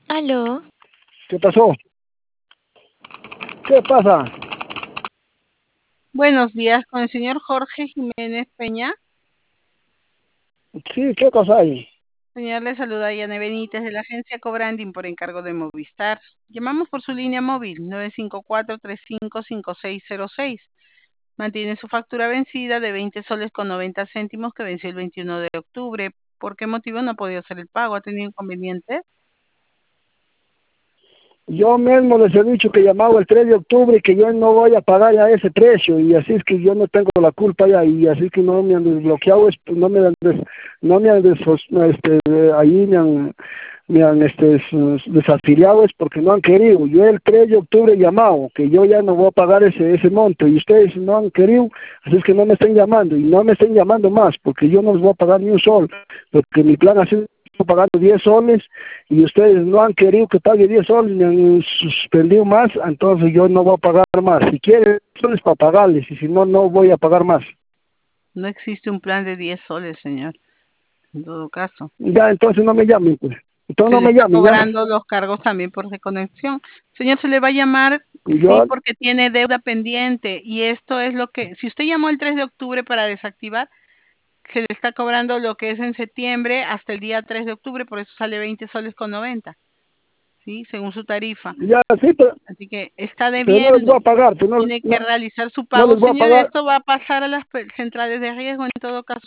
Aló, ¿Qué pasó? ¿Qué pasa? Buenos días, con el señor Jorge Jiménez Peña. Sí, ¿qué cosa hay? Señor, le saluda Yane Benítez de la agencia Cobranding por encargo de Movistar. Llamamos por su línea móvil 954-355606. Mantiene su factura vencida de 20 soles con 90 céntimos que venció el 21 de octubre. ¿Por qué motivo no ha podido hacer el pago? ¿Ha tenido inconvenientes? Yo mismo les he dicho que llamaba el 3 de octubre y que yo no voy a pagar ya ese precio y así es que yo no tengo la culpa ya y así que no me han desbloqueado, no me han, no me han ahí me han desafiliado es porque no han querido. Yo el 3 de octubre he llamado que yo ya no voy a pagar ese monto y ustedes no han querido, así es que no me estén llamando y no me estén llamando más porque yo no les voy a pagar ni un sol, porque mi plan ha sido pagando 10 soles y ustedes no han querido que pague 10 soles, me han suspendido más, entonces yo no voy a pagar más. Si quieren soles para pagarles y si no, no voy a pagar más. No existe un plan de 10 soles, señor. En todo caso, Ya, entonces no me llamen, pues. Entonces se no le me está llamen, ya. cobrando los cargos también por desconexión. Señor, se le va a llamar, Y sí, yo, porque tiene deuda pendiente. Y esto es lo que, si usted llamó el 3 de octubre para desactivar, se le está cobrando lo que es en septiembre hasta el día 3 de octubre, por eso sale 20 soles con 90, ¿sí? Según su tarifa. ya, sí, Así que está pero no les voy debiendo. a pagar, pero Tiene que realizar su no pago. les voy a Señor, pagar. esto va a pasar a las centrales de riesgo en todo caso.